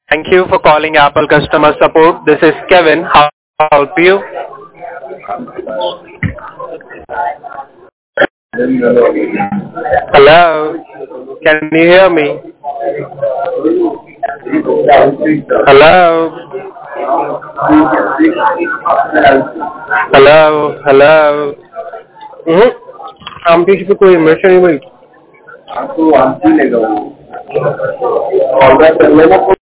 Thank you for calling Apple customer support. This is Kevin. How can I help you? Hello? Can you hear me? Hello? Hello? Hello? हम किसी पे कोई emotion नहीं भाई आपको answer लेगा वो